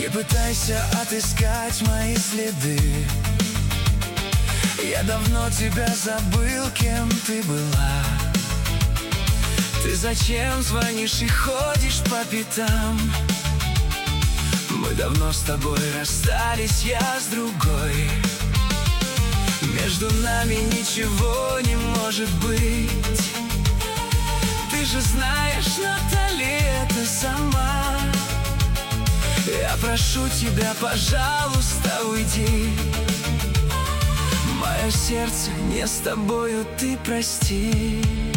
Не пытайся отыскать мои следы. Я давно тебя забыл, кем ты была. Ты зачем звонишь и ходишь по пятам? Мы давно с тобой расстались, я с другой. Между нами ничего не может быть. Ты же знаешь, Натали, это сама. Я прошу тебя, пожалуйста, уйди. Мое сердце не с тобою, ты прости.